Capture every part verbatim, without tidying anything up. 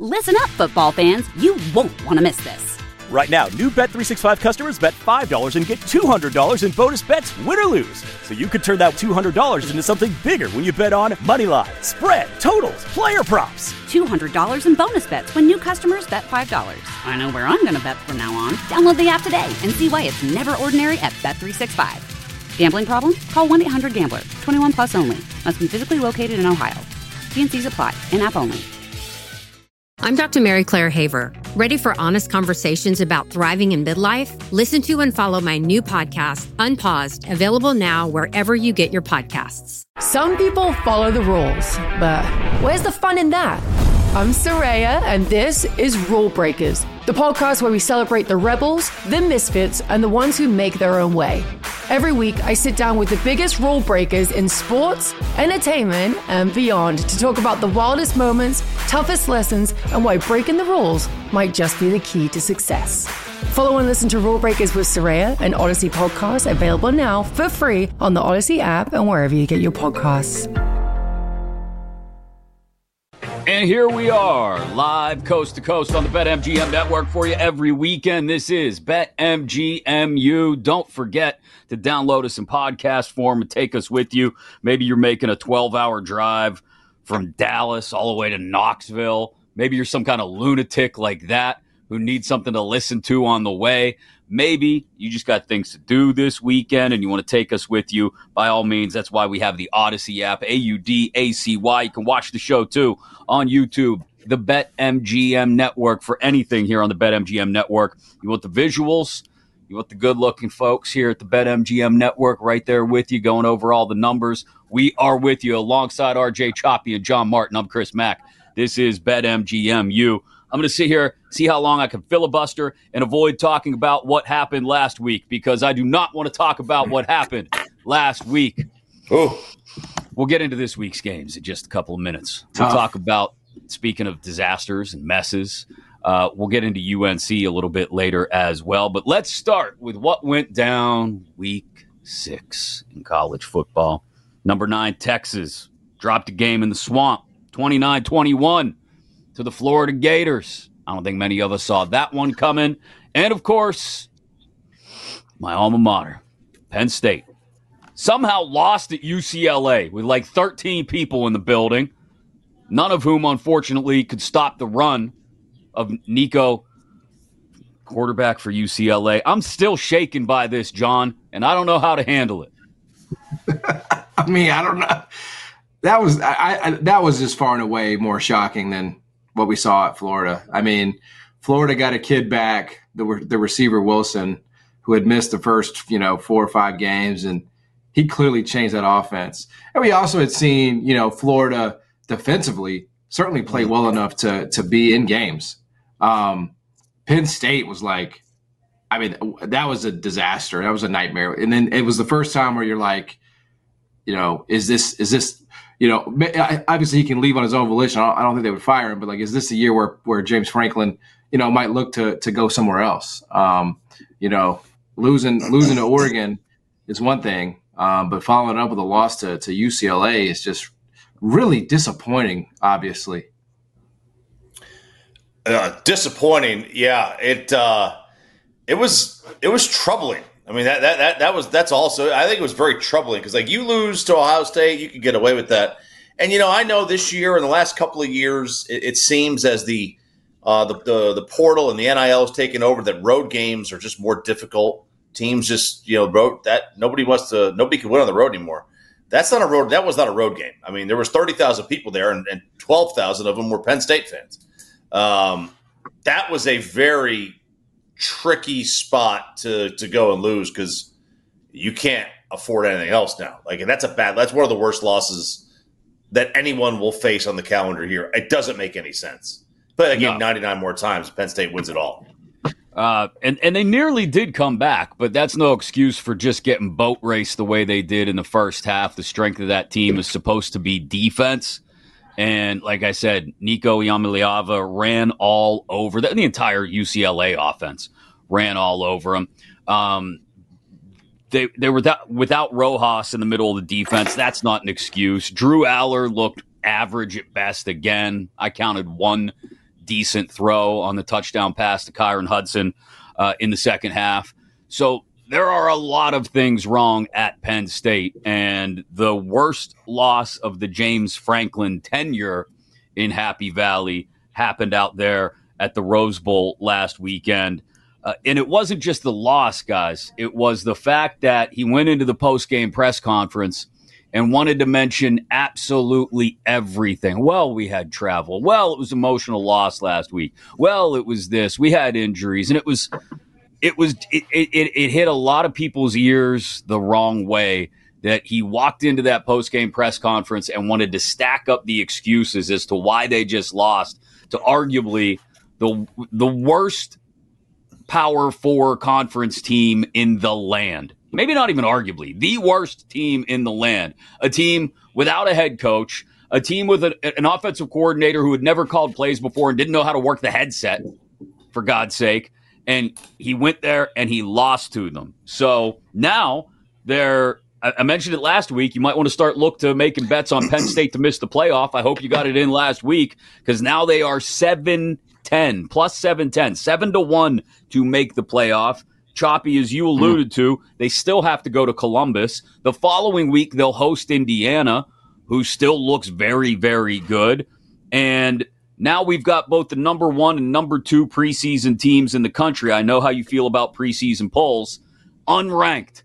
Listen up, football fans. You won't want to miss this. Right now, new Bet three sixty-five customers bet five dollars and get two hundred dollars in bonus bets, win or lose. So you could turn that two hundred dollars into something bigger when you bet on money line, spread, totals, player props. two hundred dollars in bonus bets when new customers bet five dollars. I know where I'm going to bet from now on. Download the app today and see why it's never ordinary at Bet three sixty-five. Gambling problem? Call one eight hundred gambler. twenty-one plus only. Must be physically located in Ohio. T and C's apply. In-app only. I'm Doctor Mary Claire Haver. Ready for honest conversations about thriving in midlife? Listen to and follow my new podcast, Unpaused, available now wherever you get your podcasts. Some people follow the rules, but where's the fun in that? I'm Soraya, and this is Rule Breakers, the podcast where we celebrate the rebels, the misfits, and the ones who make their own way. Every week, I sit down with the biggest rule breakers in sports, entertainment, and beyond to talk about the wildest moments, toughest lessons, and why breaking the rules might just be the key to success. Follow and listen to Rule Breakers with Soraya, an Odyssey podcast available now for free on the Odyssey app and wherever you get your podcasts. And here we are, live coast to coast on the BetMGM network for you every weekend. This is BetMGMU. Don't forget to download us in podcast form and take us with you. Maybe you're making a twelve-hour drive from Dallas all the way to Knoxville. Maybe you're some kind of lunatic like that who needs something to listen to on the way. Maybe you just got things to do this weekend and you want to take us with you. By all means, that's why we have the Odyssey app, A U D A C Y. You can watch the show, too, on YouTube, the BetMGM network, for anything here on the BetMGM network. You want the visuals? You want the good-looking folks here at the BetMGM network right there with you, going over all the numbers. We are with you alongside R J Choppy and John Martin. I'm Chris Mack. This is BetMGMU. I'm going to sit here, see how long I can filibuster and avoid talking about what happened last week, because I do not want to talk about what happened last week. Oh, We'll get into this week's games in just a couple of minutes. We'll Tough. talk about, speaking of disasters and messes, uh, we'll get into U N C a little bit later as well. But let's start with what went down week six in college football. Number nine, Texas, dropped a game in the swamp, twenty-nine twenty-one. To the Florida Gators. I don't think many of us saw that one coming. And, of course, my alma mater, Penn State, somehow lost at U C L A with like thirteen people in the building, none of whom, unfortunately, could stop the run of Nico, quarterback for U C L A. I'm still shaken by this, John, and I don't know how to handle it. I mean, I don't know. That was I, I, that was just far and away more shocking than what we saw at Florida. I mean, Florida got a kid back, the the receiver Wilson, who had missed the first, you know, four or five games, and he clearly changed that offense. And we also had seen, you know, Florida defensively certainly play well enough to to be in games. Um, Penn State was like, I mean, that was a disaster. That was a nightmare. And then it was the first time where you're like, you know, is this is this You know, obviously he can leave on his own volition. I don't, I don't think they would fire him, but like, is this a year where, where James Franklin, you know, might look to to go somewhere else? Um, you know, losing losing to Oregon is one thing, um, but following up with a loss to to U C L A is just really disappointing. Obviously, uh, disappointing. Yeah, it uh, it was it was troubling. I mean, that, that that that was that's also I think it was very troubling because like you lose to Ohio State, you could get away with that. And you know, I know this year and the last couple of years, it, it seems as the, uh, the the the portal and the N I L has taken over that road games are just more difficult. Teams just you know road that nobody wants to nobody can win on the road anymore. That's not a road. That was not a road game. I mean, there was thirty thousand people there, and, and twelve thousand of them were Penn State fans. Um, that was a very tricky spot to to go and lose because you can't afford anything else now. Like, and that's a bad. That's one of the worst losses that anyone will face on the calendar here. It doesn't make any sense. But again, no. ninety-nine more times, Penn State wins it all. Uh, and, and they nearly did come back, but that's no excuse for just getting boat raced the way they did in the first half. The strength of that team is supposed to be defense. And like I said, Nico Iamaleava ran all over the, the entire U C L A offense, ran all over them. Um, they they were that, without Rojas in the middle of the defense. That's not an excuse. Drew Aller looked average at best again. I counted one decent throw on the touchdown pass to Kyron Hudson uh, in the second half. So there are a lot of things wrong at Penn State, and the worst loss of the James Franklin tenure in Happy Valley happened out there at the Rose Bowl last weekend. Uh, and it wasn't just the loss, guys. It was the fact that he went into the post-game press conference and wanted to mention absolutely everything. Well, we had travel. Well, it was emotional loss last week. Well, it was this. We had injuries. And it was it was it, it, it hit a lot of people's ears the wrong way that he walked into that post-game press conference and wanted to stack up the excuses as to why they just lost to arguably the the worst Power Four conference team in the land. Maybe not even arguably, the worst team in the land. A team without a head coach, a team with a, an offensive coordinator who had never called plays before and didn't know how to work the headset, for God's sake. And he went there and he lost to them. So now they're, I mentioned it last week, you might want to start look to making bets on Penn State to miss the playoff. I hope you got it in last week, because now they are seven ten, plus seven ten, seven to one to make the playoff. Choppy, as you alluded mm. to, they still have to go to Columbus. The following week, they'll host Indiana, who still looks very, very good. And now we've got both the number one and number two preseason teams in the country. I know how you feel about preseason polls. Unranked.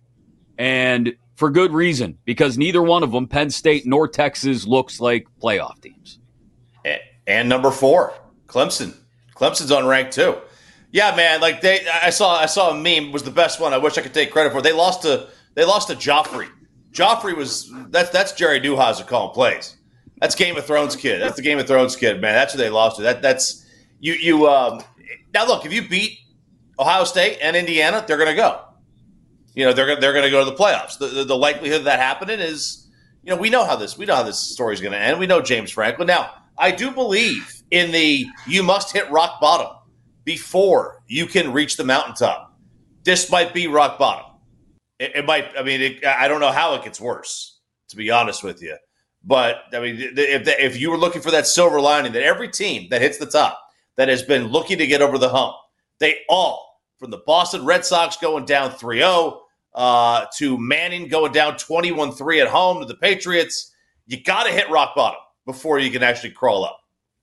And for good reason, because neither one of them, Penn State nor Texas, looks like playoff teams. And, and number four, Clemson. Clemson's unranked too. Yeah, man. Like they, I saw, I saw a meme. Was the best one. I wish I could take credit for. They lost to, they lost to Joffrey. Joffrey was that's that's Jerry Neuhauser calling plays. That's Game of Thrones kid. That's the Game of Thrones kid, man. That's who they lost to. That that's you. You um, now look. If you beat Ohio State and Indiana, they're going to go. You know, they're they're going to go to the playoffs. The, the the likelihood of that happening is, you know, we know how this we know how this story is going to end. We know James Franklin. Now, I do believe in the you must hit rock bottom before you can reach the mountaintop. This might be rock bottom. It, it might. I mean, it, I don't know how it gets worse, to be honest with you. But I mean, if the, if you were looking for that silver lining, that every team that hits the top that has been looking to get over the hump, they all, from the Boston Red Sox going down three oh uh, to Manning going down twenty-one three at home to the Patriots, you got to hit rock bottom before you can actually crawl up.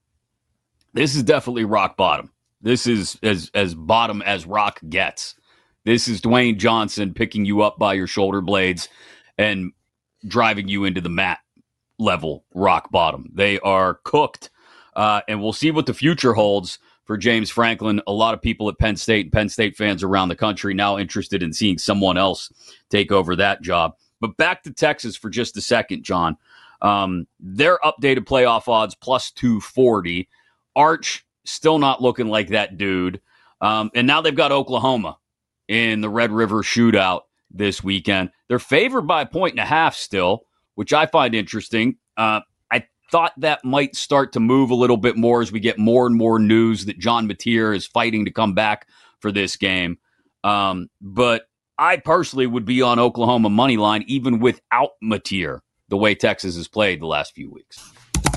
This is definitely rock bottom. This is as as bottom as rock gets. This is Dwayne Johnson picking you up by your shoulder blades and driving you into the mat level rock bottom. They are cooked, uh, and we'll see what the future holds for James Franklin. A lot of people at Penn State and Penn State fans around the country now interested in seeing someone else take over that job. But back to Texas for just a second, John. Um, their updated playoff odds plus two forty. Arch still not looking like that dude. Um, and now they've got Oklahoma in the Red River Shootout this weekend. They're favored by a point and a half still, which I find interesting. Uh, I thought that might start to move a little bit more as we get more and more news that John Mateer is fighting to come back for this game. Um, but I personally would be on Oklahoma money line even without Mateer, the way Texas has played the last few weeks.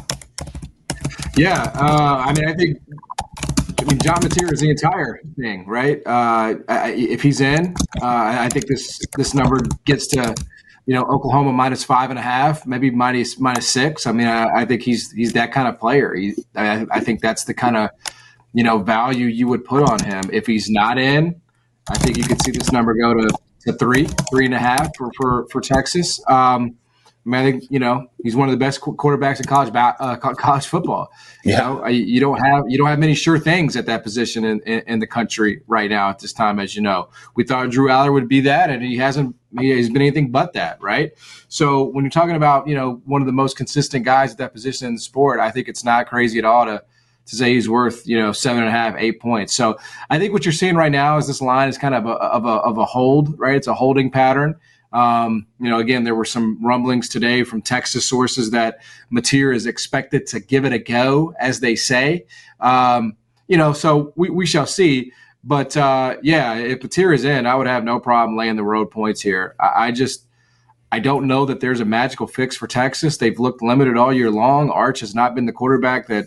Yeah, uh, I mean, I think, I mean, John Mateer is the entire thing, right? Uh, I, if he's in, uh, I think this this number gets to, you know, Oklahoma minus five and a half, maybe minus minus six. I mean, I, I think he's he's that kind of player. He, I, I think that's the kind of, you know, value you would put on him. If he's not in, I think you could see this number go to, to three, three and a half for for, for Texas. Um, I mean, I think, you know, he's one of the best quarterbacks in college uh, college football. You yeah. know, you don't have you don't have many sure things at that position in, in, in the country right now at this time, as you know. We thought Drew Aller would be that, and he hasn't. He has been anything but that, right? So when you're talking about, you know, one of the most consistent guys at that position in the sport, I think it's not crazy at all to to say he's worth, you know, seven and a half, eight points. So I think what you're seeing right now is this line is kind of a, of a of a hold, right? It's a holding pattern. Um, you know, again, there were some rumblings today from Texas sources that Mateer is expected to give it a go, as they say. Um, you know, so we, we shall see. But, uh, yeah, if Mateer is in, I would have no problem laying the road points here. I, I just I don't know that there's a magical fix for Texas. They've looked limited all year long. Arch has not been the quarterback that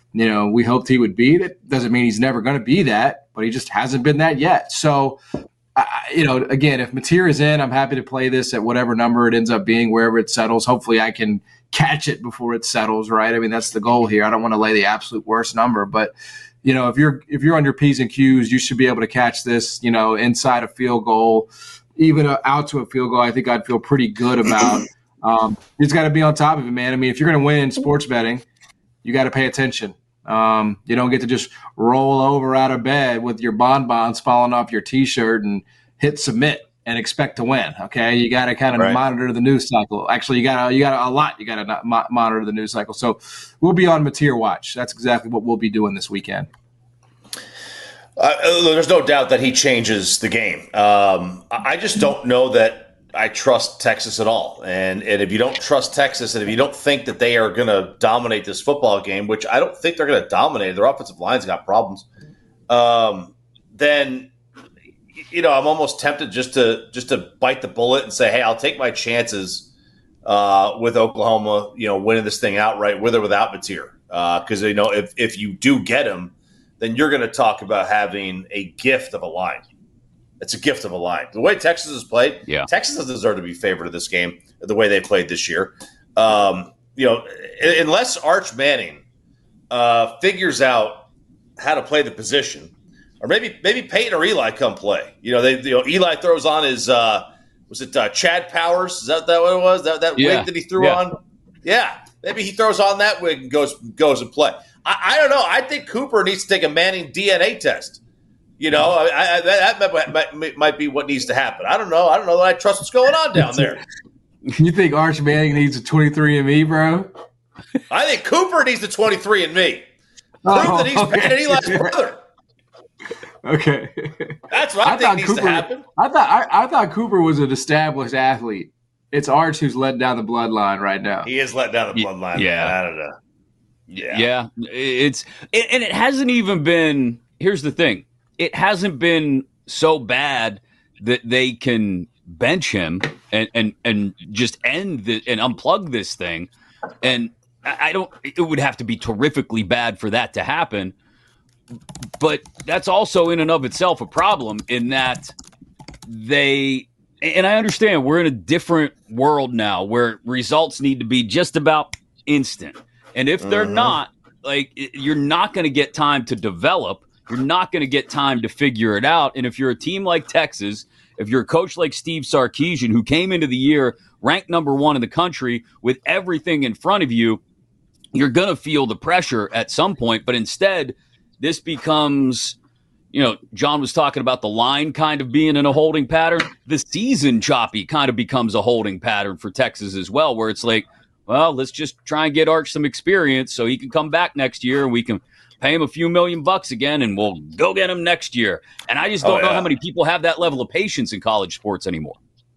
you know, we hoped he would be. That doesn't mean he's never going to be that, but he just hasn't been that yet. So, I, you know, again, if Mateer is in, I'm happy to play this at whatever number it ends up being, wherever it settles. Hopefully I can catch it before it settles, right? I mean, that's the goal here. I don't want to lay the absolute worst number, but you know, if you're if you're on your P's and Q's, you should be able to catch this, you know, inside a field goal, even a, out to a field goal. I think I'd feel pretty good about. Um, you just got to be on top of it, man. I mean, if you're going to win in sports betting, you got to pay attention. Um, you don't get to just roll over out of bed with your bonbons falling off your T-shirt and hit submit and expect to win. Okay, you got to kind of right. monitor the news cycle. Actually, you got to you got a lot. You got to mo- monitor the news cycle. So we'll be on Mateer watch. That's exactly what we'll be doing this weekend. Uh, there's no doubt that he changes the game. Um, I just don't know that I trust Texas at all. And and if you don't trust Texas, and if you don't think that they are going to dominate this football game, which I don't think they're going to dominate, their offensive line's got problems, um, then, you know, I'm almost tempted just to just to bite the bullet and say, hey, I'll take my chances uh, with Oklahoma, you know, winning this thing outright, with or without Mateer. Because, uh, you know, if, if you do get him, then you're going to talk about having a gift of a line. It's a gift of a line. The way Texas has played, yeah. Texas doesn't deserve to be favored in this game the way they played this year. Um, you know, unless Arch Manning uh, figures out how to play the position, or maybe maybe Peyton or Eli come play. You know, they you know Eli throws on his uh, was it uh, Chad Powers? Is that, that what it was? That that yeah. wig that he threw yeah. on? Yeah, maybe he throws on that wig and goes goes and play. I, I don't know. I think Cooper needs to take a Manning D N A test. You know, I, I, that might, might, might be what needs to happen. I don't know. I don't know that I trust what's going on down there. You think Arch Manning needs a twenty-three and me, bro? I think Cooper needs a twenty-three and me. Prove oh, that he's okay. Peyton Eli's brother. Okay. That's what I, I think needs Cooper, to happen. I thought I, I thought Cooper was an established athlete. It's Arch who's letting down the bloodline right now. He is letting down the bloodline. Yeah. Man. I don't know. Yeah. Yeah. It's and it hasn't even been – here's the thing. It hasn't been so bad that they can bench him and, and, and just end the, and unplug this thing. And I don't – it would have to be terrifically bad for that to happen. But that's also in and of itself a problem in that they – and I understand we're in a different world now where results need to be just about instant. And if they're uh-huh. not, like, you're not going to get time to develop. You're not going to get time to figure it out. And if you're a team like Texas, if you're a coach like Steve Sarkisian, who came into the year ranked number one in the country with everything in front of you, you're going to feel the pressure at some point. But instead, this becomes, you know, John was talking about the line kind of being in a holding pattern. The season choppy kind of becomes a holding pattern for Texas as well, where it's like, well, let's just try and get Arch some experience so he can come back next year and we can pay him a few million bucks again, and we'll go get him next year. And I just don't oh, yeah. know how many people have that level of patience in college sports anymore.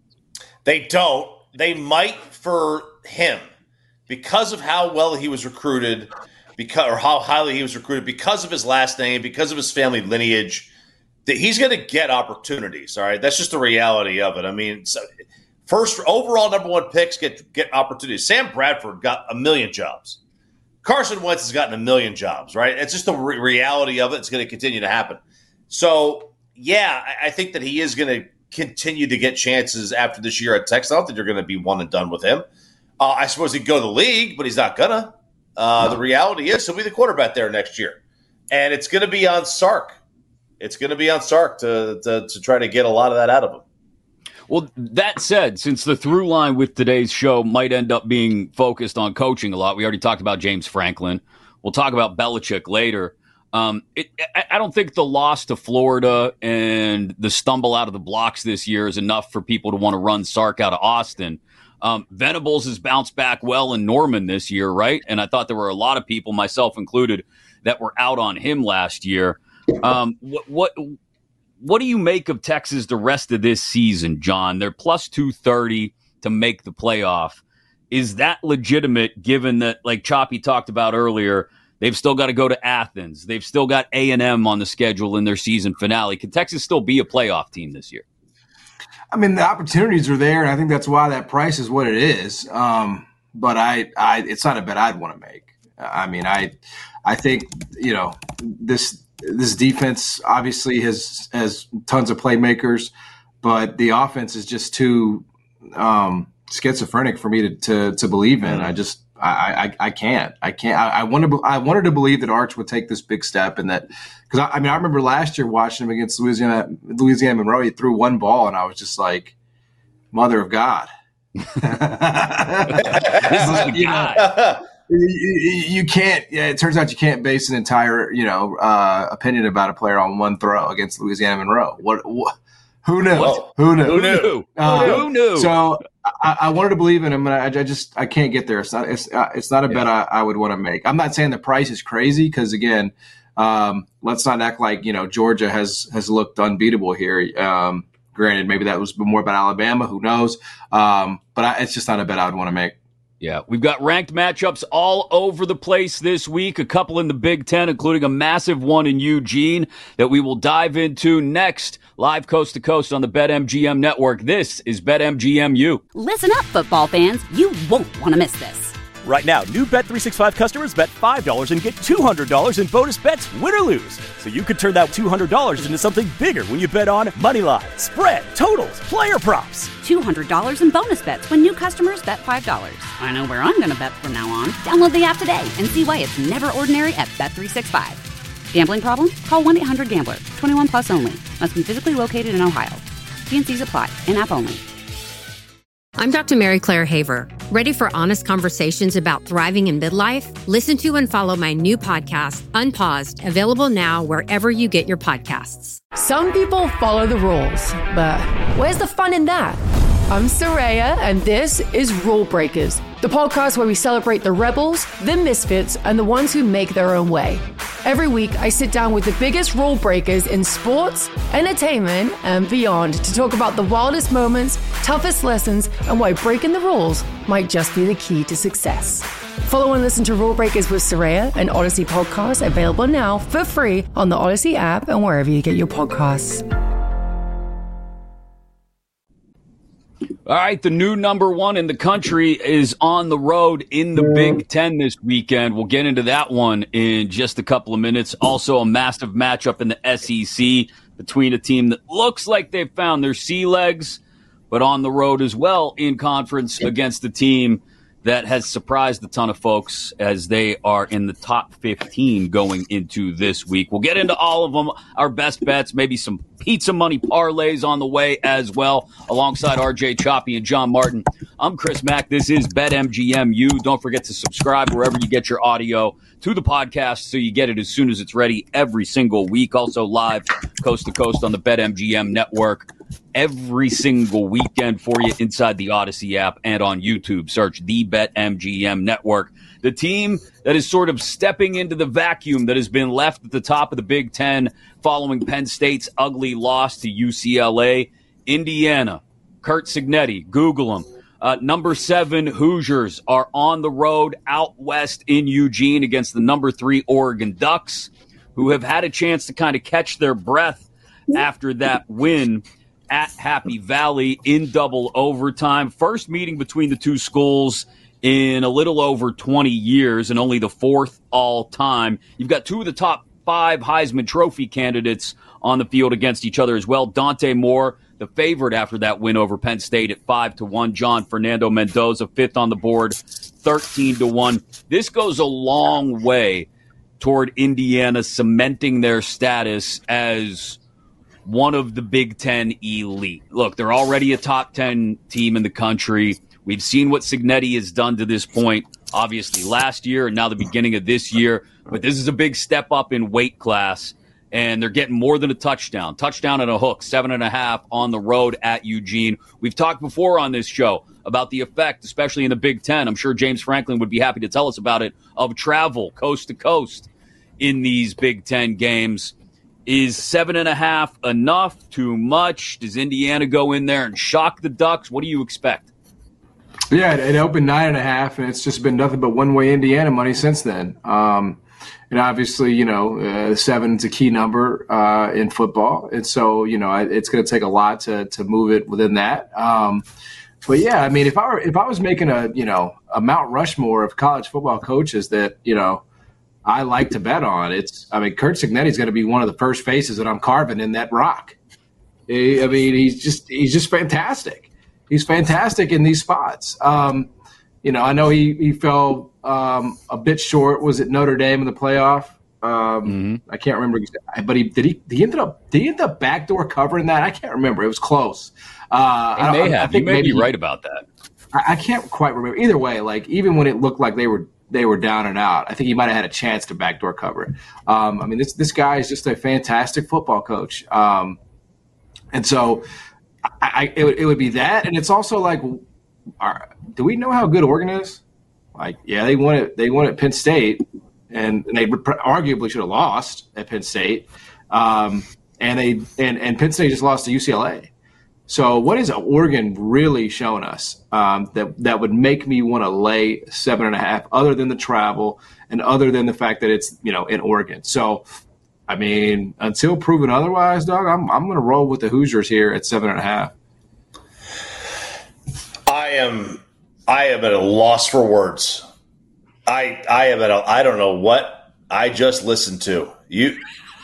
They don't. They might for him because of how well he was recruited, because or how highly he was recruited, because of his last name, because of his family lineage, that he's going to get opportunities. All right, that's just the reality of it. I mean, so first overall number one picks get get opportunities. Sam Bradford got a million jobs. Carson Wentz has gotten a million jobs, right? It's just the re- reality of it. It's going to continue to happen. So, yeah, I, I think that he is going to continue to get chances after this year at Texas. I don't think you're going to be one and done with him. Uh, I suppose he'd go to the league, but he's not going to. Uh, no. The reality is he'll be the quarterback there next year. And it's going to be on Sark. It's going to be on Sark to, to, to try to get a lot of that out of him. Well, that said, since the through line with today's show might end up being focused on coaching a lot, we already talked about James Franklin. We'll talk about Belichick later. Um, it, I don't think the loss to Florida and the stumble out of the blocks this year is enough for people to want to run Sark out of Austin. Um, Venables has bounced back well in Norman this year, right? And I thought there were a lot of people, myself included, that were out on him last year. Um, what, what What do you make of Texas the rest of this season, John? They're plus two thirty to make the playoff. Is that legitimate given that, like Choppy talked about earlier, they've still got to go to Athens. They've still got A and M on the schedule in their season finale. Can Texas still be a playoff team this year? I mean, the opportunities are there, and I think that's why that price is what it is. Um, but I, I, it's not a bet I'd want to make. I mean, I I think, you know, this this defense obviously has has tons of playmakers, but the offense is just too um, schizophrenic for me to to, to believe in. I just I, I I can't I can't I, I wanted I wanted to believe that Arch would take this big step, and that because I, I mean I remember last year watching him against Louisiana Louisiana Monroe, he threw one ball and I was just like, Mother of God. This is the guy. You, you can't. Yeah, it turns out you can't base an entire, you know, uh, opinion about a player on one throw against Louisiana Monroe. What? what who knew? Whoa. Who knew? Who knew? Uh, Who knew? So I, I wanted to believe in him, and I, I just I can't get there. It's not. It's uh, it's not a bet I, I would want to make. I'm not saying the price is crazy because again, um, let's not act like, you know, Georgia has has looked unbeatable here. Um, granted, maybe that was more about Alabama. Who knows? Um, but I, it's just not a bet I would want to make. Yeah, we've got ranked matchups all over the place this week, a couple in the Big Ten, including a massive one in Eugene that we will dive into next, live coast to coast on the BetMGM network. This is BetMGM-U. Listen up, football fans. You won't want to miss this. Right now, new Bet three sixty-five customers bet five dollars and get two hundred dollars in bonus bets, win or lose. So you could turn that two hundred dollars into something bigger when you bet on moneyline, spread, totals, player props. two hundred dollars in bonus bets when new customers bet five dollars. I know where I'm going to bet from now on. Download the app today and see why it's never ordinary at Bet three sixty-five. Gambling problem? Call one eight hundred gambler. twenty-one plus only. Must be physically located in Ohio. T and C's apply. In-app only. I'm Doctor Mary Claire Haver. Ready for honest conversations about thriving in midlife? Listen to and follow my new podcast, Unpaused, available now wherever you get your podcasts. Some people follow the rules, but where's the fun in that? I'm Soraya, and this is Rule Breakers, the podcast where we celebrate the rebels, the misfits, and the ones who make their own way. Every week, I sit down with the biggest rule breakers in sports, entertainment, and beyond to talk about the wildest moments, toughest lessons, and why breaking the rules might just be the key to success. Follow and listen to Rule Breakers with Soraya, an Odyssey podcast available now for free on the Odyssey app and wherever you get your podcasts. All right, the new number one in the country is on the road in the Big Ten this weekend. We'll get into that one in just a couple of minutes. Also, a massive matchup in the S E C between a team that looks like they've found their sea legs, but on the road as well in conference against a team that has surprised a ton of folks as they are in the top fifteen going into this week. We'll get into all of them, our best bets, maybe some pizza money parlays on the way as well, alongside R J Choppy and John Martin. I'm Chris Mack. This is BetMGM-U. Don't forget to subscribe wherever you get your audio to the podcast so you get it as soon as it's ready every single week. Also live coast to coast on the BetMGM network every single weekend for you inside the Odyssey app and on YouTube. Search the BetMGM network. The team that is sort of stepping into the vacuum that has been left at the top of the Big Ten following Penn State's ugly loss to U C L A, Indiana. Curt Cignetti, Google him. Uh, number seven Hoosiers are on the road out west in Eugene against the number three Oregon Ducks, who have had a chance to kind of catch their breath after that win at Happy Valley in double overtime. First meeting between the two schools in a little over twenty years and only the fourth all time. You've got two of the top five Heisman Trophy candidates on the field against each other as well. Dante Moore, the favorite after that win over Penn State at five to one. John Fernando Mendoza, fifth on the board, thirteen to one. This goes a long way toward Indiana cementing their status as one of the Big Ten elite. Look, they're already a top ten team in the country. We've seen what Cignetti has done to this point, obviously last year and now the beginning of this year. But this is a big step up in weight class, and they're getting more than a touchdown. Touchdown and a hook, seven and a half on the road at Eugene. We've talked before on this show about the effect, especially in the Big Ten. I'm sure James Franklin would be happy to tell us about it, of travel coast to coast in these Big Ten games. Is seven and a half enough? Too much? Does Indiana go in there and shock the Ducks? What do you expect? Yeah, it opened nine and a half, and it's just been nothing but one-way Indiana money since then. Um, and obviously, you know, uh, seven's a key number uh, in football, and so you know it's going to take a lot to to move it within that. Um, but yeah, I mean, if I were if I was making a you know a Mount Rushmore of college football coaches that, you know, I like to bet on. It's, I mean, Curt Cignetti is going to be one of the first faces that I'm carving in that rock. I mean, he's just he's just fantastic. He's fantastic in these spots. Um, you know, I know he he fell um, a bit short. Was it Notre Dame in the playoff? Um, mm-hmm. I can't remember, but he did he he ended up did he end up backdoor covering that? I can't remember. It was close. Uh, he may I, have. I think you may maybe be right about that. I, I can't quite remember. Either way, like even when it looked like they were they were down and out, I think he might have had a chance to backdoor cover it. Um, I mean, this this guy is just a fantastic football coach. Um, And so I, I, it, would, it would be that. And it's also like, are, do we know how good Oregon is? Like, yeah, they won it. They won at Penn State, and, and they arguably should have lost at Penn State. Um, and they and, and Penn State just lost to U C L A. So what is Oregon really showing us um, that that would make me want to lay seven and a half, other than the travel and other than the fact that it's, you know, in Oregon? So, I mean, until proven otherwise, dog, I'm I'm going to roll with the Hoosiers here at seven and a half. I am I am at a loss for words. I I am at a I don't know what I just listened to. You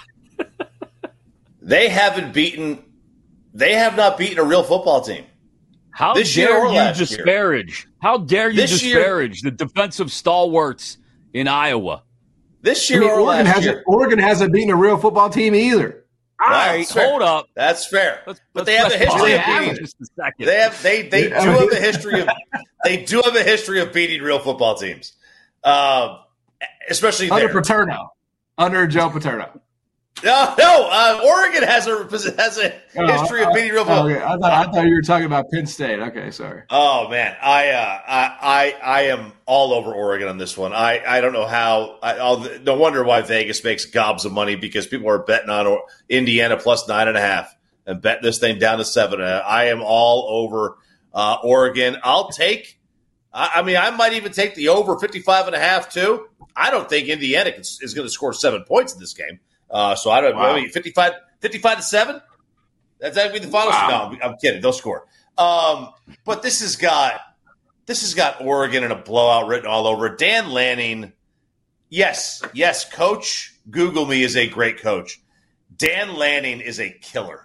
They haven't beaten they have not beaten a real football team. How this dare year you disparage? Year. How dare you this disparage year, the defensive stalwarts in Iowa? This year I mean, or Oregon last hasn't year. Oregon hasn't beaten a real football team either. All right, hold up. That's fair. Let's, but let's they have a history of beating. Just a second. They have they they do have a history of they do have a history of beating real football teams, um, especially under there. Paterno, under Joe Paterno. No, no. Uh, Oregon has a has a Oh, history of beating real football. Okay. I thought I thought you were talking about Penn State. Okay, sorry. Oh man, I uh, I, I I am all over Oregon on this one. I, I don't know how. I, I'll, no wonder why Vegas makes gobs of money, because people are betting on Indiana plus nine and a half and bet this thing down to seven. I am all over uh, Oregon. I'll take. I, I mean, I might even take the over fifty-five and a half too. I don't think Indiana can, is going to score seven points in this game. Uh, so I don't. Wow. I mean, fifty-five, fifty-five to seven. That's that would be the final. Wow. No, I'm kidding. They'll score. Um, but this has got this has got Oregon in a blowout written all over it. Dan Lanning, yes, yes, coach. Google me is a great coach. Dan Lanning is a killer.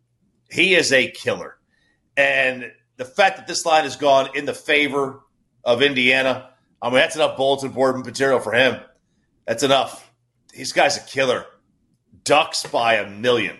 He is a killer, and the fact that this line has gone in the favor of Indiana, I mean, that's enough bulletin board material for him. That's enough. This guy's a killer. Ducks by a million.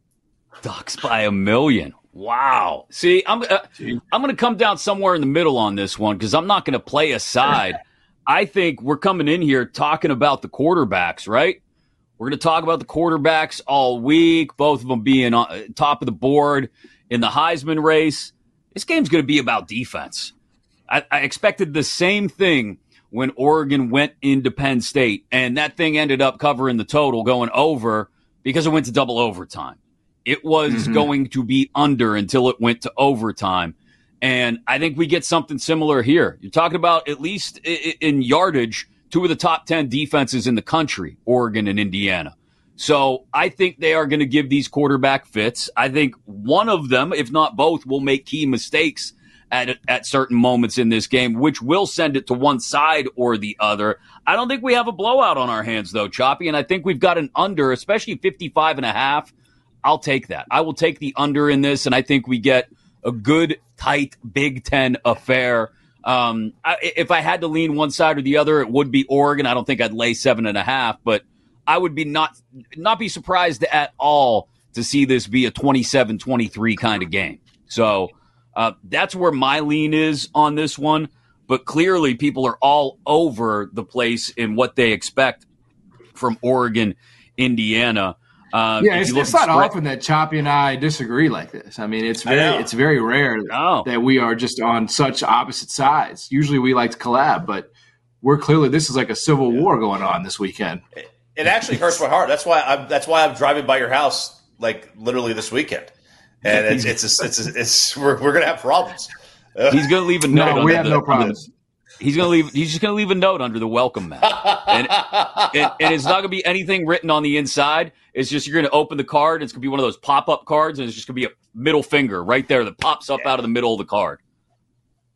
Ducks by a million. Wow. See, I'm uh, I'm going to come down somewhere in the middle on this one, because I'm not going to play a side. I think we're coming in here talking about the quarterbacks, right? We're going to talk about the quarterbacks all week, both of them being on top of the board in the Heisman race. This game's going to be about defense. I, I expected the same thing when Oregon went into Penn State, and that thing ended up covering the total, going over, because it went to double overtime. It was mm-hmm. going to be under until it went to overtime. And I think we get something similar here. You're talking about, at least in yardage, two of the top ten defenses in the country, Oregon and Indiana. So I think they are going to give these quarterback fits. I think one of them, if not both, will make key mistakes at at certain moments in this game, which will send it to one side or the other. I don't think we have a blowout on our hands, though, Choppy, and I think we've got an under, especially fifty-five and a half. I'll take that. I will take the under in this, and I think we get a good, tight Big Ten affair. Um, I, if I had to lean one side or the other, it would be Oregon. I don't think I'd lay seven and a half, but I would be not not be surprised at all to see this be a twenty-seven twenty-three kind of game. So uh, that's where my lean is on this one. But clearly, people are all over the place in what they expect from Oregon, Indiana. Uh, yeah, it's, it's not spread- often that Choppy and I disagree like this. I mean, it's very it's very rare that we are just on such opposite sides. Usually we like to collab, but we're clearly this is like a civil yeah. war going on this weekend. It, it actually hurts my heart. That's why I'm that's why I'm driving by your house like literally this weekend, and it's it's a, it's a, it's we're we're gonna have problems. He's gonna leave a note. No, we have the, no problems. He's gonna leave. He's just gonna leave a note under the welcome mat, and, and, and it's not gonna be anything written on the inside. It's just you're gonna open the card. It's gonna be one of those pop up cards, and it's just gonna be a middle finger right there that pops up yeah. out of the middle of the card.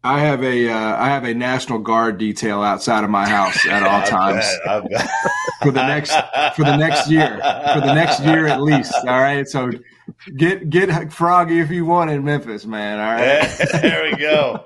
I have a uh, I have a National Guard detail outside of my house at all times I bet, I bet. for the next for the next year for the next year at least. All right, so get get Froggy if you want in Memphis, man. All right, There we go.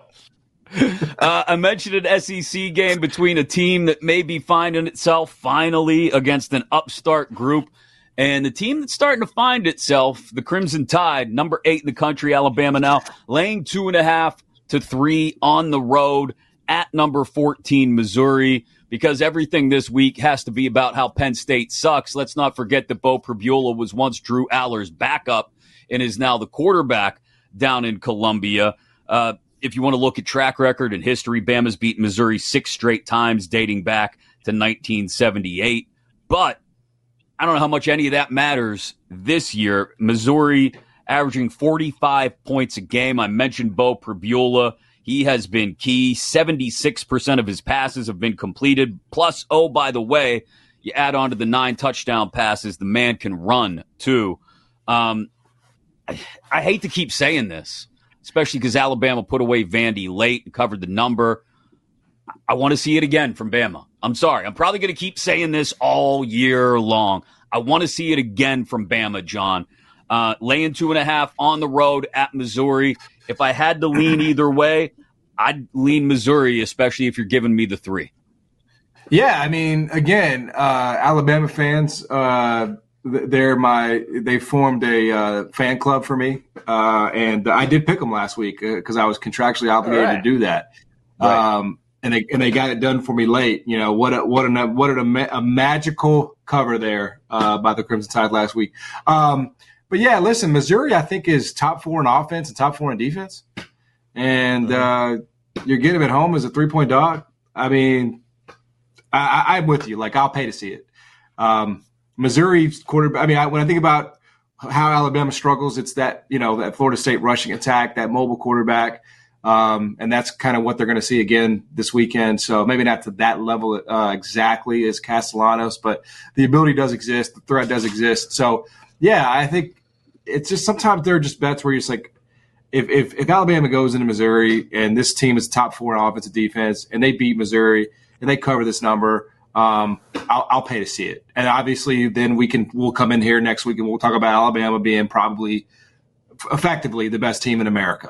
Uh, I mentioned an S E C game between a team that may be finding itself finally against an upstart group, and the team that's starting to find itself, the Crimson Tide, number eight in the country, Alabama now, laying two and a half to three on the road at number fourteen, Missouri, because everything this week has to be about how Penn State sucks. Let's not forget that Bo Pribula was once Drew Aller's backup and is now the quarterback down in Columbia. Uh, if you want to look at track record and history, Bama's beaten Missouri six straight times dating back to nineteen seventy-eight. But I don't know how much any of that matters this year. Missouri averaging forty-five points a game. I mentioned Bo Pribula. He has been key. seventy-six percent of his passes have been completed. Plus, oh, by the way, you add on to the nine touchdown passes, the man can run, too. Um, I, I hate to keep saying this, especially because Alabama put away Vandy late and covered the number. I want to see it again from Bama. I'm sorry. I'm probably going to keep saying this all year long. I want to see it again from Bama, John. Uh, laying two and a half on the road at Missouri. If I had to lean either way, I'd lean Missouri, especially if you're giving me the three. Yeah, I mean, again, uh, Alabama fans, uh, they're my they formed a uh, fan club for me, uh, and I did pick them last week because I was contractually obligated right. to do that. Right. Um, and they and they got it done for me late. You know what? A, what a what a, a magical cover there uh, by the Crimson Tide last week. Um, But, yeah, listen, Missouri, I think, is top four in offense and top four in defense. And uh, you're getting them at home as a three-point dog. I mean, I, I, I'm with you. Like, I'll pay to see it. Um, Missouri's quarterback – I mean, I, when I think about how Alabama struggles, it's that, you know, that Florida State rushing attack, that mobile quarterback. Um, and that's kind of what they're going to see again this weekend. So maybe not to that level uh, exactly as Castellanos, but the ability does exist. The threat does exist. So, yeah, I think it's just sometimes there are just bets where you're just like, if, if if Alabama goes into Missouri and this team is top four in offensive defense and they beat Missouri and they cover this number, um, I'll, I'll pay to see it. And obviously, then we can we'll come in here next week and we'll talk about Alabama being probably effectively the best team in America.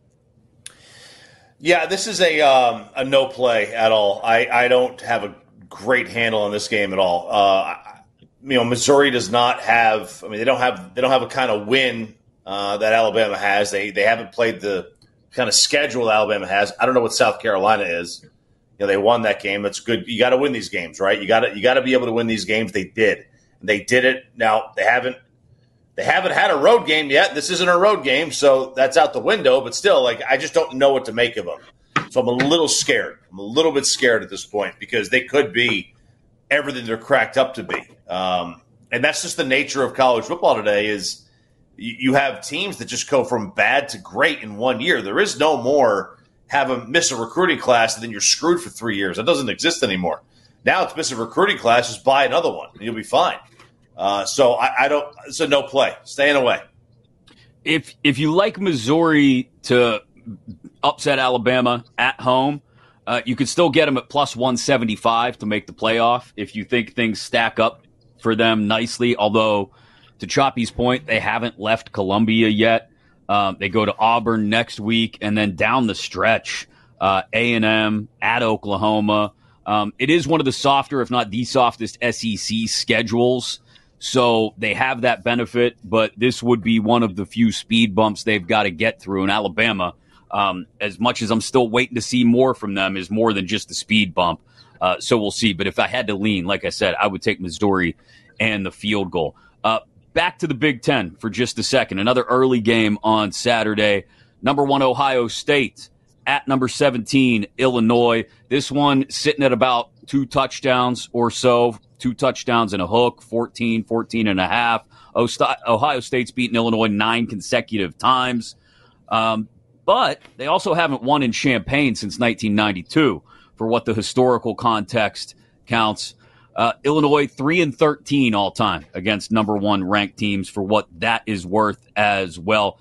Yeah, this is a um, a no play at all. I, I don't have a great handle on this game at all. Uh, you know, Missouri does not have. I mean, they don't have. They don't have a kind of win uh, that Alabama has. They they haven't played the kind of schedule Alabama has. I don't know what South Carolina is. You know, they won that game. That's good. You got to win these games, right? You got to you got to be able to win these games. They did. They did it. Now they haven't. They haven't had a road game yet. This isn't a road game, so that's out the window. But still, like I just don't know what to make of them. So I'm a little scared. I'm a little bit scared at this point because they could be everything they're cracked up to be. Um, and that's just the nature of college football today is you, you have teams that just go from bad to great in one year. There is no more have a miss a recruiting class and then you're screwed for three years. That doesn't exist anymore. Now it's miss a recruiting class, just buy another one and you'll be fine. Uh, so I, I don't. It's a no play. Staying away. If if you like Missouri to upset Alabama at home, uh, you could still get them at plus one seventy-five to make the playoff. If you think things stack up for them nicely, although to Choppy's point, they haven't left Columbia yet. Um, they go to Auburn next week, and then down the stretch, uh, A and M at Oklahoma. Um, it is one of the softer, if not the softest, S E C schedules. So they have that benefit, but this would be one of the few speed bumps they've got to get through. In Alabama, um, as much as I'm still waiting to see more from them, is more than just the speed bump. Uh, so we'll see. But if I had to lean, like I said, I would take Missouri and the field goal. Uh, back to the Big Ten for just a second. Another early game on Saturday. Number one, Ohio State at number seventeen, Illinois. This one sitting at about two touchdowns or so. Two touchdowns and a hook, fourteen, fourteen and a half. Ohio State's beaten Illinois nine consecutive times. Um, but they also haven't won in Champaign since nineteen ninety-two, for what the historical context counts. Uh, Illinois three and thirteen all time against number one ranked teams, for what that is worth as well.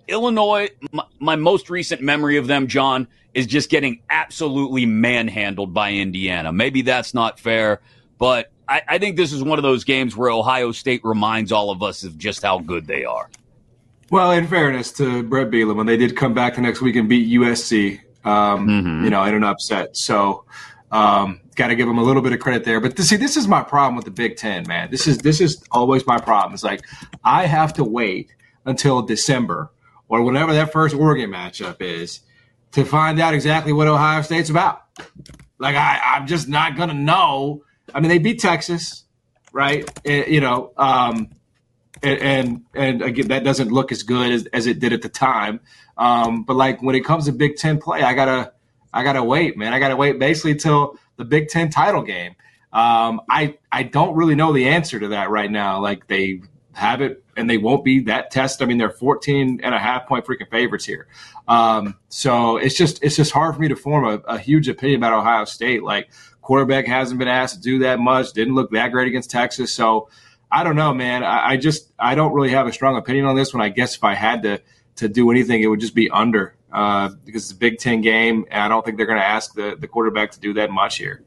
Illinois, my, my most recent memory of them, John, is just getting absolutely manhandled by Indiana. Maybe that's not fair, but I, I think this is one of those games where Ohio State reminds all of us of just how good they are. Well, in fairness to Brett Bielema, when they did come back the next week and beat U S C, um, mm-hmm. you know, in an upset. So um, got to give them a little bit of credit there. But to see, this is my problem with the Big Ten, man. This is this is always my problem. It's like I have to wait until December or whenever that first Oregon matchup is to find out exactly what Ohio State's about. Like, I, I'm just not going to know. I mean, they beat Texas, right? It, you know, um, and, and and again, that doesn't look as good as, as it did at the time. Um, but, like, when it comes to Big Ten play, I got to I gotta wait, man. I got to wait basically till the Big Ten title game. Um, I, I don't really know the answer to that right now. Like, they have it, and they won't be that test. I mean, they're fourteen and a half point freaking favorites here. Um, so it's just it's just hard for me to form a, a huge opinion about Ohio State. Like, quarterback hasn't been asked to do that much. Didn't look that great against Texas. So I don't know, man. I, I just I don't really have a strong opinion on this one. I guess if I had to to do anything, it would just be under uh, because it's a Big Ten game, and I don't think they're going to ask the, the quarterback to do that much here.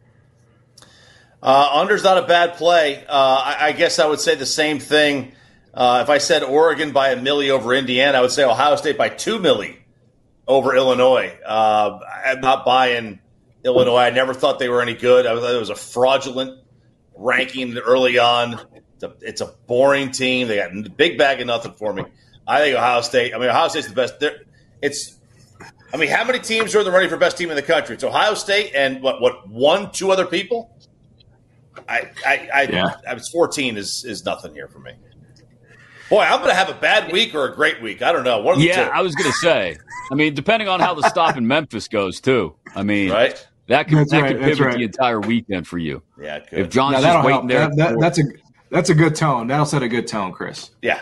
Uh, under's not a bad play. Uh, I, I guess I would say the same thing. Uh, if I said Oregon by a milli over Indiana, I would say Ohio State by two milli over Illinois. Uh, I'm not buying Illinois. I never thought they were any good. I thought it was a fraudulent ranking early on. It's a, it's a boring team. They got a big bag of nothing for me. I think Ohio State. I mean, Ohio State's the best. They're, it's. I mean, how many teams are in the running for best team in the country? It's Ohio State and what? What? One, two other people. I. I. I, yeah. I was fourteen is is nothing here for me. Boy, I'm going to have a bad week or a great week. I don't know. One of the yeah, two. I was going to say. I mean, depending on how the stop in Memphis goes, too. I mean, right? that could that's that right, could pivot right. the entire weekend for you. Yeah, it could. If John's now, just waiting help. there. That, that, that's a that's a good tone. That'll set a good tone, Chris. Yeah.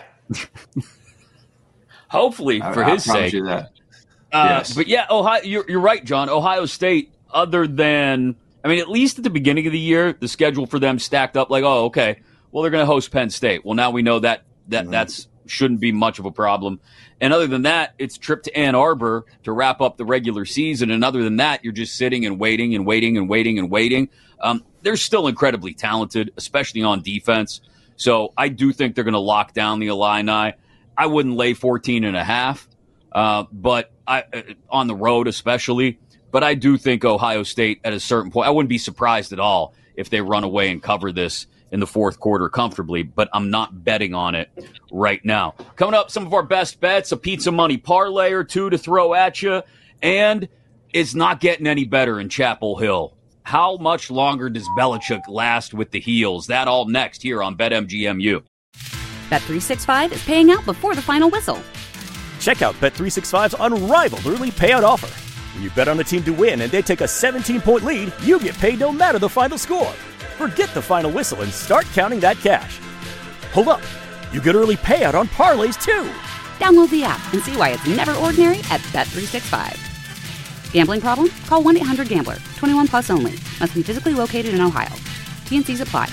Hopefully, I, for I his sake. You that. Uh, yes. But yeah, Ohio. You're, you're right, John. Ohio State. Other than, I mean, at least at the beginning of the year, the schedule for them stacked up like, oh, okay, well, they're going to host Penn State. Well, now we know that that mm-hmm. that's shouldn't be much of a problem. And other than that, it's a trip to Ann Arbor to wrap up the regular season. And other than that, you're just sitting and waiting and waiting and waiting and waiting. Um, they're still incredibly talented, especially on defense. So I do think they're going to lock down the Illini. I wouldn't lay fourteen and a half, uh, but I, uh, on the road especially. But I do think Ohio State at a certain point, I wouldn't be surprised at all if they run away and cover this in the fourth quarter comfortably, but I'm not betting on it right now. Coming up, some of our best bets, a pizza money parlay or two to throw at you, and it's not getting any better in Chapel Hill. How much longer does Belichick last with the heels? That all next here on BetMGMU. Bet three sixty-five is paying out before the final whistle. Check out Bet three sixty-five's unrivaled early payout offer. When you bet on a team to win and they take a seventeen-point lead, you get paid no matter the final score. Forget the final whistle and start counting that cash. Hold up. You get early payout on parlays, too. Download the app and see why it's never ordinary at Bet three sixty-five. Gambling problem? Call one eight hundred gambler. twenty-one plus only. Must be physically located in Ohio. T and C's apply.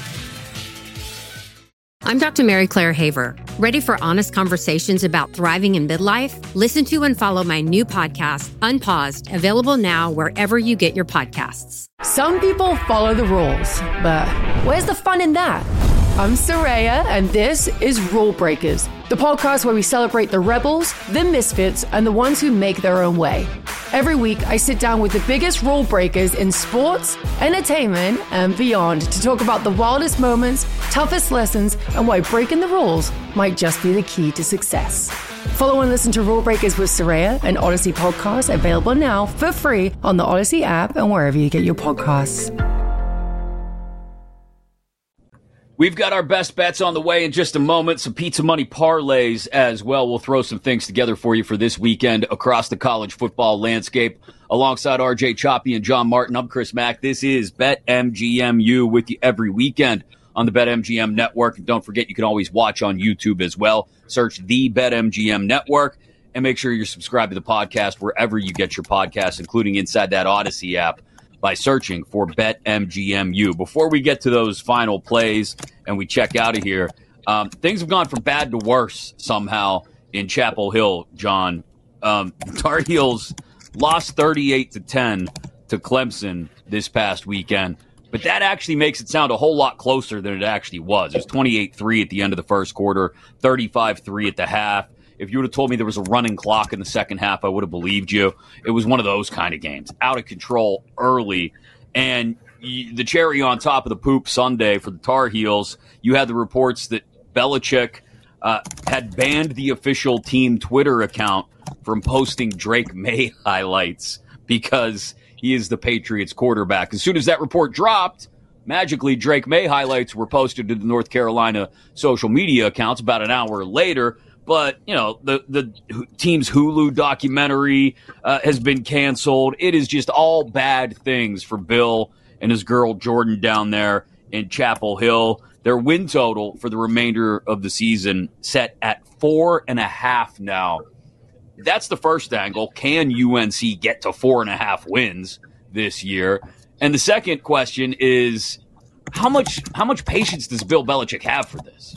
I'm Doctor Mary Claire Haver. Ready for honest conversations about thriving in midlife? Listen to and follow my new podcast, Unpaused, available now wherever you get your podcasts. Some people follow the rules, but where's the fun in that? I'm Soraya, and this is Rule Breakers, the podcast where we celebrate the rebels, the misfits, and the ones who make their own way. Every week, I sit down with the biggest rule breakers in sports, entertainment, and beyond to talk about the wildest moments, toughest lessons, and why breaking the rules might just be the key to success. Follow and listen to Rule Breakers with Soraya, an Odyssey podcast available now for free on the Odyssey app and wherever you get your podcasts. We've got our best bets on the way in just a moment. Some pizza money parlays as well. We'll throw some things together for you for this weekend across the college football landscape. Alongside R J Choppy and John Martin, I'm Chris Mack. This is BetMGMU with you every weekend on the BetMGM Network. And don't forget, you can always watch on YouTube as well. Search the BetMGM Network and make sure you're subscribed to the podcast wherever you get your podcasts, including inside that Odyssey app, by searching for BetMGMU. Before we get to those final plays and we check out of here, um, things have gone from bad to worse somehow in Chapel Hill, John. Um, Tar Heels lost thirty-eight to ten to Clemson this past weekend, but that actually makes it sound a whole lot closer than it actually was. It was twenty-eight three at the end of the first quarter, thirty-five three at the half. If you would have told me there was a running clock in the second half, I would have believed you. It was one of those kind of games, out of control early. And the cherry on top of the poop Sunday for the Tar Heels, you had the reports that Belichick uh, had banned the official team Twitter account from posting Drake May highlights because he is the Patriots quarterback. As soon as that report dropped, magically Drake May highlights were posted to the North Carolina social media accounts about an hour later. But, you know, the, the team's Hulu documentary uh, has been canceled. It is just all bad things for Bill and his girl Jordan down there in Chapel Hill. Their win total for the remainder of the season set at four and a half now. That's the first angle. Can U N C get to four and a half wins this year? And the second question is, how much how much patience does Bill Belichick have for this?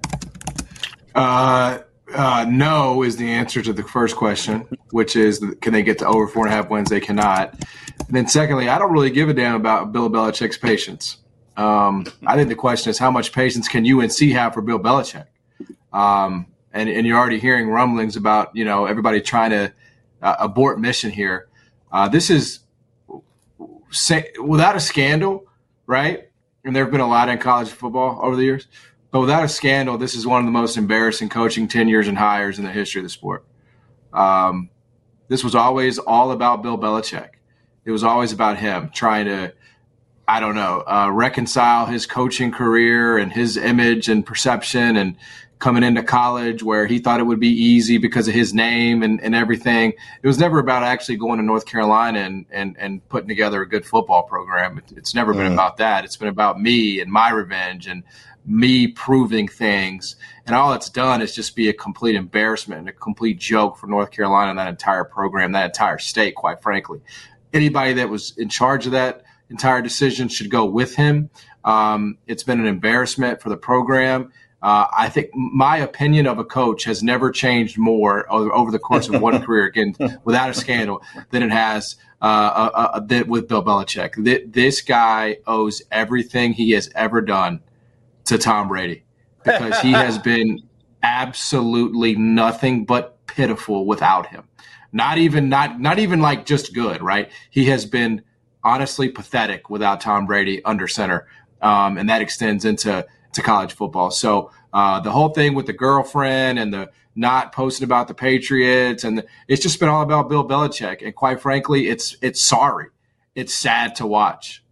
Uh, uh, no is the answer to the first question, which is, can they get to over four and a half wins? They cannot. And then secondly, I don't really give a damn about Bill Belichick's patience. Um, I think the question is, how much patience can U N C have for Bill Belichick? Um, and, and you're already hearing rumblings about, you know, everybody trying to uh, abort mission here. Uh, this is say, without a scandal, right? And there have been a lot in college football over the years. But without a scandal, this is one of the most embarrassing coaching tenures and hires in the history of the sport. Um, this was always all about Bill Belichick. It was always about him trying to, I don't know, uh, reconcile his coaching career and his image and perception, and coming into college where he thought it would be easy because of his name and, and everything. It was never about actually going to North Carolina and, and, and putting together a good football program. It, it's never been mm. about that. It's been about me and my revenge and me proving things. And all it's done is just be a complete embarrassment and a complete joke for North Carolina and that entire program, that entire state, quite frankly. Anybody that was in charge of that entire decision should go with him. Um, it's been an embarrassment for the program. Uh, I think my opinion of a coach has never changed more over, over the course of one career, again, without a scandal, than it has uh, uh, uh, with Bill Belichick. This guy owes everything he has ever done to Tom Brady, because he has been absolutely nothing but pitiful without him. Not even not not even like just good, right? He has been honestly pathetic without Tom Brady under center, um, and that extends into to college football. So uh, the whole thing with the girlfriend and the not posting about the Patriots, and the, it's just been all about Bill Belichick. And quite frankly, it's it's sorry. It's sad to watch.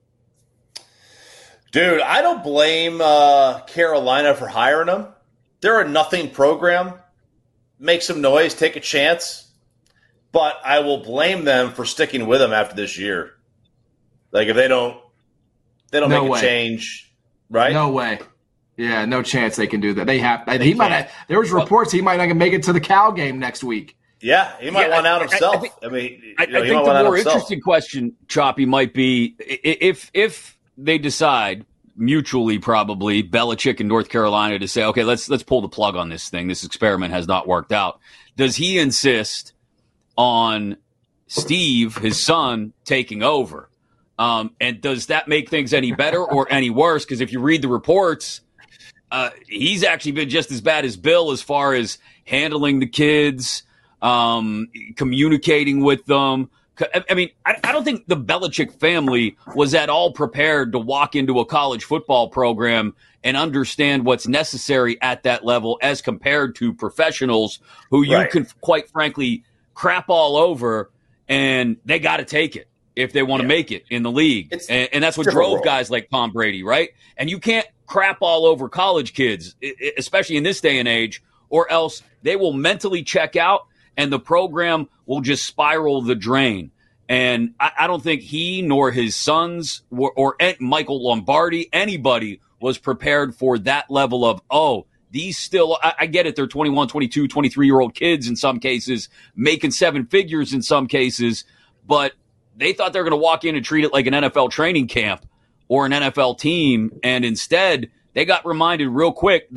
Dude, I don't blame uh, Carolina for hiring him. They're a nothing program. Make some noise, take a chance. But I will blame them for sticking with him after this year. Like, if they don't they don't no make way. a change, right? No way. Yeah, no chance they can do that. They have. They he might. Have, there was reports he might not make it to the Cal game next week. Yeah, he might yeah, want out himself. I, I, think, I mean, I, you know, I think the more himself. interesting question, Choppy, might be if if they decide mutually, probably Belichick and North Carolina, to say, okay, let's let's pull the plug on this thing. This experiment has not worked out. Does he insist on Steve, his son, taking over? Um, and does that make things any better or any worse? Because if you read the reports, uh, he's actually been just as bad as Bill as far as handling the kids, um, communicating with them. I mean, I, I don't think the Belichick family was at all prepared to walk into a college football program and understand what's necessary at that level as compared to professionals who you right. can, quite frankly, crap all over, and they got to take it if they want to yeah. make it in the league. And, and that's what drove world. guys like Tom Brady, right? And you can't crap all over college kids, especially in this day and age, or else they will mentally check out and the program will just spiral the drain. And I, I don't think he nor his sons or, or Michael Lombardi, anybody was prepared for that level of, oh, these still, I, I get it, they're twenty-one, twenty-two, twenty-three-year-old kids in some cases, making seven figures in some cases, but they thought they were going to walk in and treat it like an N F L training camp or an N F L team, and instead they got reminded real quick that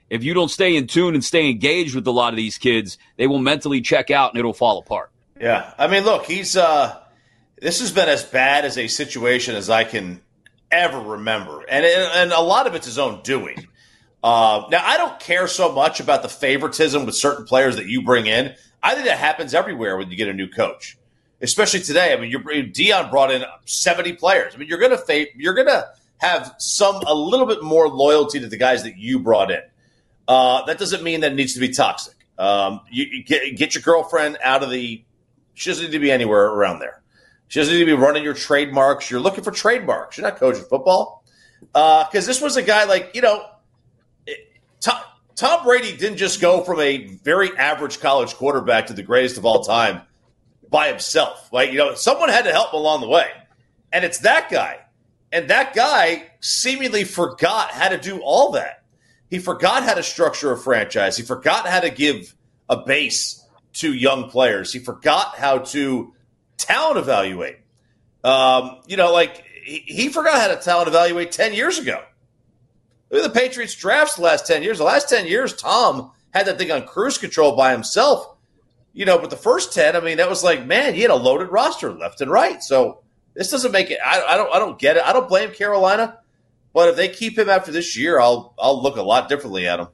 if you don't stay in tune and stay engaged with a lot of these kids, they will mentally check out and it'll fall apart. Yeah. I mean, look, he's uh, this has been as bad as a situation as I can ever remember. And, and a lot of it's his own doing. Uh, now, I don't care so much about the favoritism with certain players that you bring in. I think that happens everywhere when you get a new coach, especially today. I mean, you're, Deion brought in seventy players. I mean, you're going to you're going to have some a little bit more loyalty to the guys that you brought in. Uh, that doesn't mean that it needs to be toxic. Um, you, you get, get your girlfriend out of the – she doesn't need to be anywhere around there. She doesn't need to be running your trademarks. You're looking for trademarks. You're not coaching football. Because uh, this was a guy like, you know, Tom, Tom Brady didn't just go from a very average college quarterback to the greatest of all time by himself. Like, you know, someone had to help him along the way. And it's that guy. And that guy seemingly forgot how to do all that. He forgot how to structure a franchise. He forgot how to give a base to young players. He forgot how to talent evaluate. Um, you know, like he, he forgot how to talent evaluate ten years ago. Look at the Patriots drafts the last ten years. The last ten years, Tom had that thing on cruise control by himself. You know, but the first ten, I mean, that was like, man, he had a loaded roster left and right. So this doesn't make it. I, I don't. I don't get it. I don't blame Carolina. But if they keep him after this year, I'll I'll look a lot differently at him.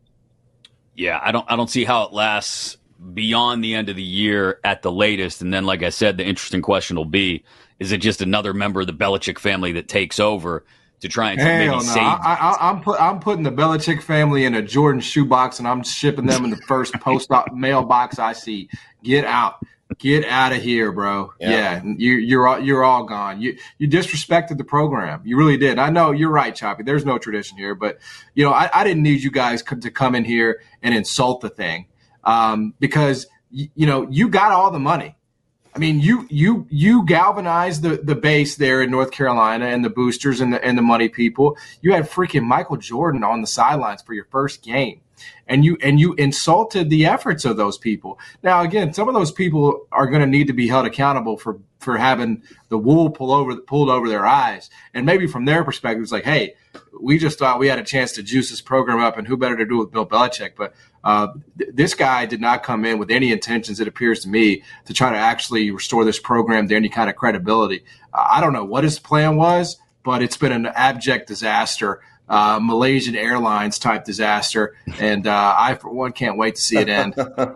Yeah, I don't I don't see how it lasts beyond the end of the year at the latest. And then, like I said, the interesting question will be: is it just another member of the Belichick family that takes over to try and Hell maybe no. save? I, I, I'm put I'm putting the Belichick family in a Jordan shoebox, and I'm shipping them in the first post mailbox I see. Get out. Get out of here, bro. Yeah, yeah you, you're all, you're all gone. You you disrespected the program. You really did. I know you're right, Choppy. There's no tradition here, but you know I, I didn't need you guys to come in here and insult the thing um, because y- you know you got all the money. I mean, you you you galvanized the, the base there in North Carolina and the boosters and the and the money people. You had freaking Michael Jordan on the sidelines for your first game. And you and you insulted the efforts of those people. Now, again, some of those people are going to need to be held accountable for, for having the wool pull over, pulled over their eyes. And maybe from their perspective, it's like, hey, we just thought we had a chance to juice this program up, and who better to do it with Bill Belichick? But uh, th- this guy did not come in with any intentions, it appears to me, to try to actually restore this program to any kind of credibility. Uh, I don't know what his plan was, but it's been an abject disaster. Uh, Malaysian Airlines type disaster, and uh, I, for one, can't wait to see it end.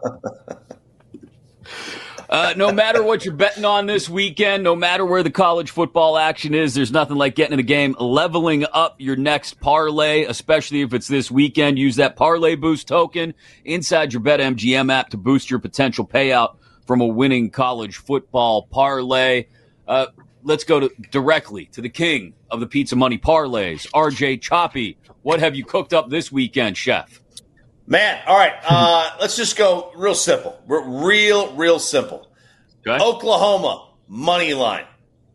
Uh, no matter what you're betting on this weekend, no matter where the college football action is, there's nothing like getting in the game, leveling up your next parlay, especially if it's this weekend. Use that Parlay Boost token inside your BetMGM app to boost your potential payout from a winning college football parlay. Uh, let's go to directly to the king of the Pizza Money parlays, R J Choppy. What have you cooked up this weekend, Chef? Man, all right. Uh, let's just go real simple. We're real, real simple. Okay. Oklahoma, money line.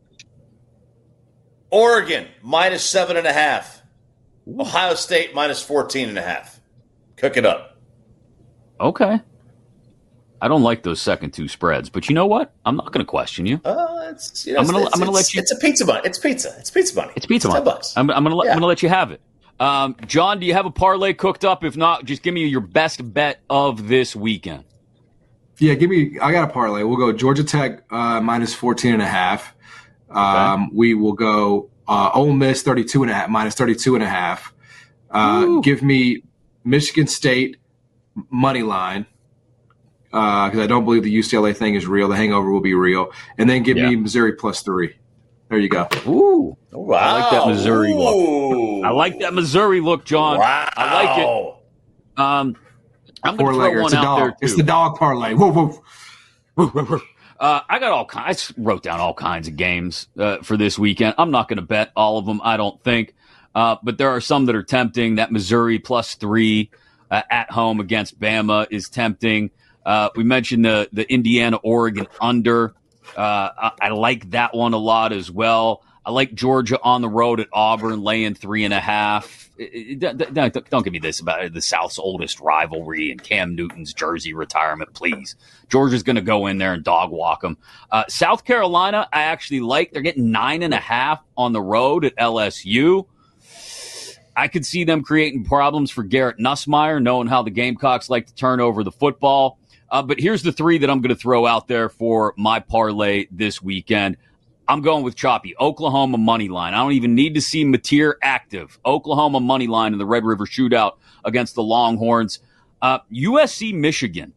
Oregon, minus seven and a half. Ohio State, minus fourteen and a half. Cook it up. Okay. I don't like those second two spreads, but you know what? I'm not going to question you. Uh, it's, you know, I'm going to to let you. It's a pizza money. It's pizza. It's pizza money. It's pizza it's money. ten bucks. I'm, I'm going yeah. to let you have it. Um, John, do you have a parlay cooked up? If not, just give me your best bet of this weekend. Yeah, give me. I got a parlay. We'll go Georgia Tech uh, minus fourteen and a half. Um, okay. We will go uh, Ole Miss thirty-two and a half minus thirty-two and a half. Uh, give me Michigan State money line because uh, I don't believe the U C L A thing is real. The hangover will be real, and then give yeah. me Missouri plus three. There you go. Ooh, wow. I like that Missouri Ooh. look. I like that Missouri look, John. Wow. I like it. Um, I'm going to throw one it's out dog. there too. It's the dog parlay. Whoa, whoa. Uh, I got all kinds. I wrote down all kinds of games uh, for this weekend. I'm not going to bet all of them, I don't think. Uh, but there are some that are tempting. That Missouri plus three uh, at home against Bama is tempting. Uh, we mentioned the the Indiana Oregon under. Uh, I, I like that one a lot as well. I like Georgia on the road at Auburn, laying three and a half. It, it, don't, don't give me this about the South's oldest rivalry and Cam Newton's jersey retirement, please. Georgia's going to go in there and dog walk them. Uh, South Carolina, I actually like. They're getting nine and a half on the road at L S U. I could see them creating problems for Garrett Nussmeier, knowing how the Gamecocks like to turn over the football. Uh, but here's the three that I'm going to throw out there for my parlay this weekend. I'm going with Choppy. Oklahoma money line. I don't even need to see Mateer active. Oklahoma money line in the Red River Shootout against the Longhorns. Uh, U S C Michigan.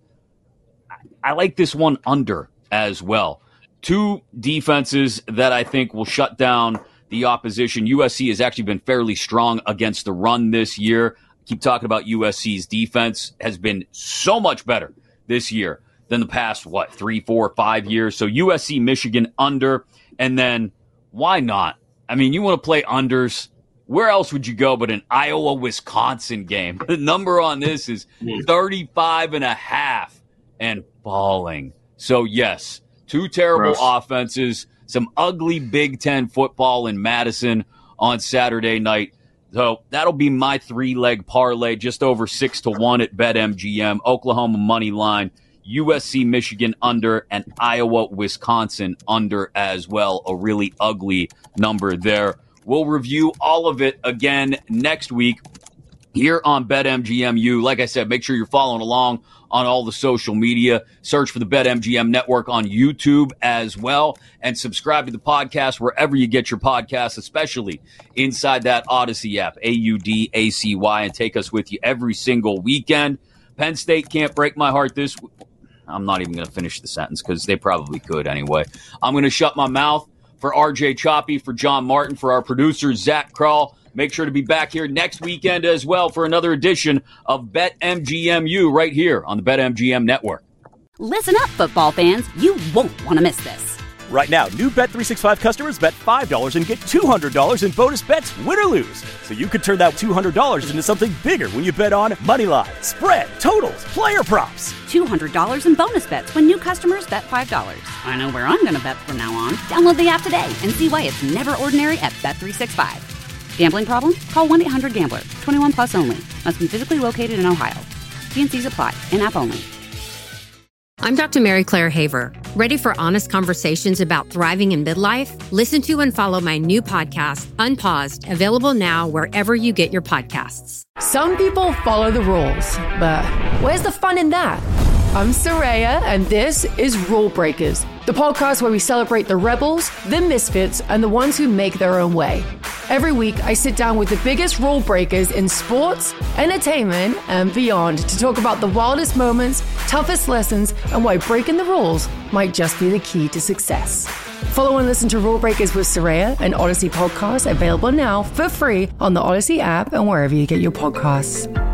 I, I like this one under as well. Two defenses that I think will shut down the opposition. U S C has actually been fairly strong against the run this year. Keep talking about U S C's defense has been so much better this year than the past, what, three, four, five years. So U S C, Michigan under, and then why not? I mean, you want to play unders. Where else would you go but an Iowa, Wisconsin game? The number on this is thirty-five and a half and falling. So yes, two terrible Gross. offenses. Some ugly Big Ten football in Madison on Saturday night. So that'll be my three-leg parlay, just over six to one at BetMGM. Oklahoma money line, U S C Michigan under, and Iowa Wisconsin under as well. A really ugly number there. We'll review all of it again next week here on BetMGMU. Like I said, make sure you're following along on all the social media. Search for the BetMGM Network on YouTube as well. And subscribe to the podcast wherever you get your podcasts, especially inside that Odyssey app, A U D A C Y, and take us with you every single weekend. Penn State can't break my heart this week. I'm not even going to finish the sentence because they probably could anyway. I'm going to shut my mouth. For R J Choppy, for John Martin, for our producer, Zach Kroll. Make sure to be back here next weekend as well for another edition of BetMGMU right here on the BetMGM Network. Listen up, football fans. You won't want to miss this. Right now, new Bet three sixty-five customers bet five dollars and get two hundred dollars in bonus bets, win or lose. So you could turn that two hundred dollars into something bigger when you bet on money line, spread, totals, player props. two hundred dollars in bonus bets when new customers bet five dollars. I know where I'm going to bet from now on. Download the app today and see why it's never ordinary at Bet three sixty-five. Gambling problem? Call one eight hundred gambler. twenty-one plus only. Must be physically located in Ohio. T and C's apply. In-app only. I'm Doctor Mary Claire Haver. Ready for honest conversations about thriving in midlife? Listen to and follow my new podcast, Unpaused, available now wherever you get your podcasts. Some people follow the rules, but where's the fun in that? I'm Soraya, and this is Rule Breakers, the podcast where we celebrate the rebels, the misfits, and the ones who make their own way. Every week, I sit down with the biggest rule breakers in sports, entertainment, and beyond to talk about the wildest moments, toughest lessons, and why breaking the rules might just be the key to success. Follow and listen to Rule Breakers with Soraya, an Odyssey podcast available now for free on the Odyssey app and wherever you get your podcasts.